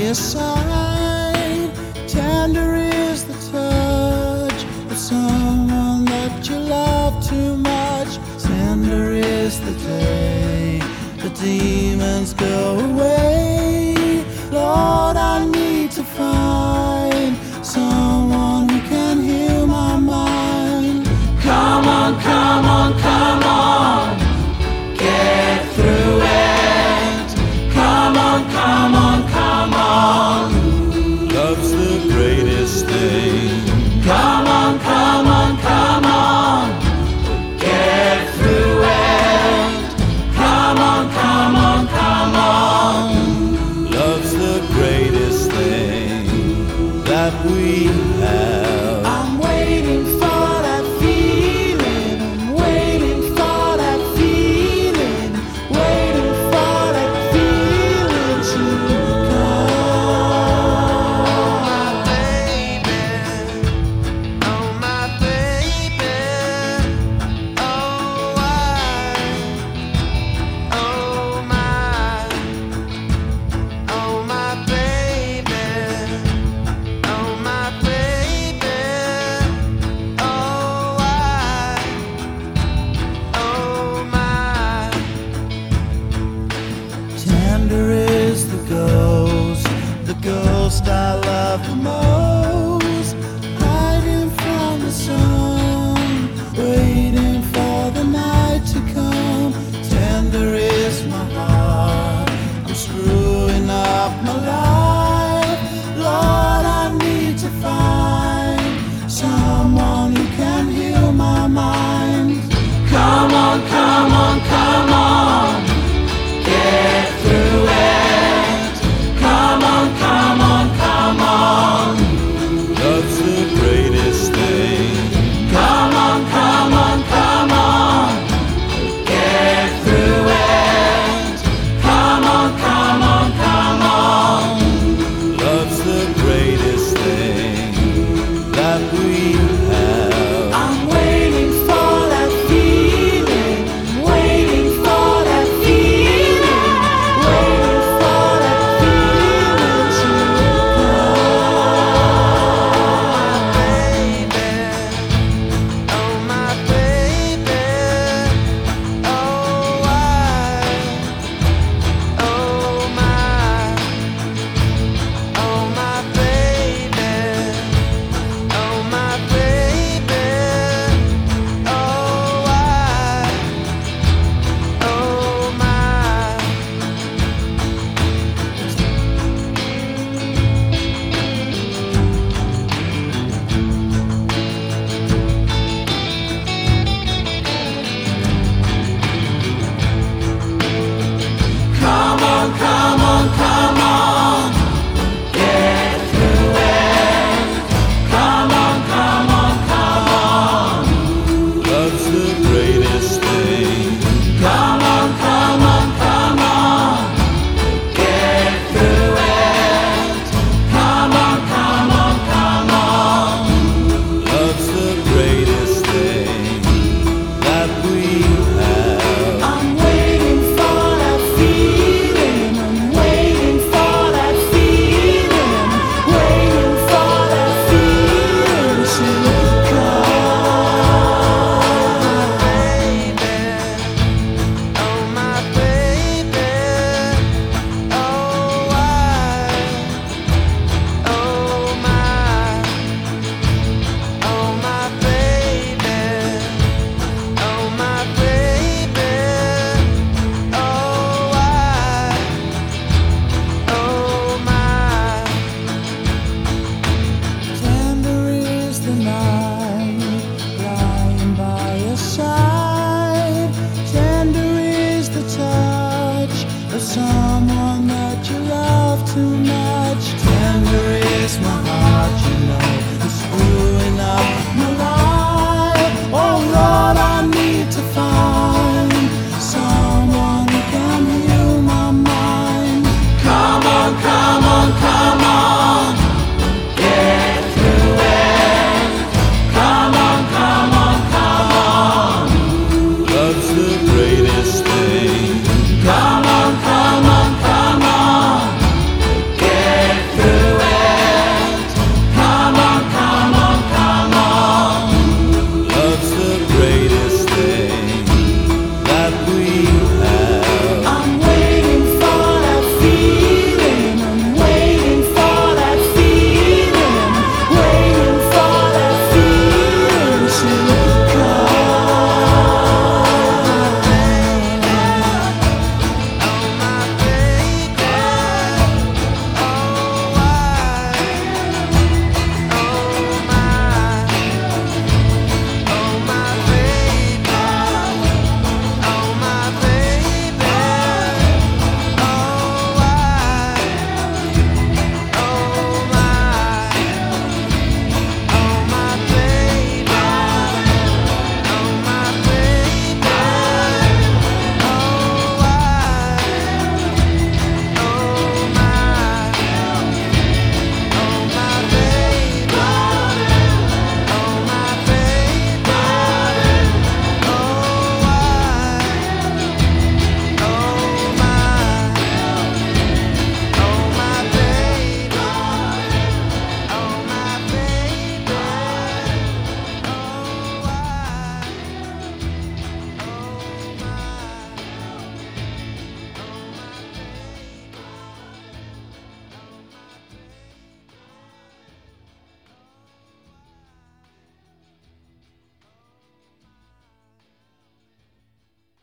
your side. Tender is the touch of someone that you love too much. Tender is the day the demons go away. Lord, I need to find someone who can heal my mind. Come on, come on, come on, get through it. Come on, come on, come on. Love's the greatest thing. Come on, come on, come on, get through it. Come on, come on, come on. Love's the greatest thing that we have. I'm waiting for that feeling. I'm waiting for that feeling. Waiting for that feeling to Tender is the ghost I love the most, hiding from the sun, waiting for the night to come. Tender is my heart, I'm screwing up my life. Lord, I need to find someone who can heal my mind. Come on, come on, come on, get through it. Come on, come on, come on. Love's the greatest thing. Come on, come on, come on, get through it. Come on, come on, come on. Love's the greatest thing that we have. I'm waiting for that feeling. Waiting for that feeling. Waiting for that feeling to someone that you love too much. Tender is my heart.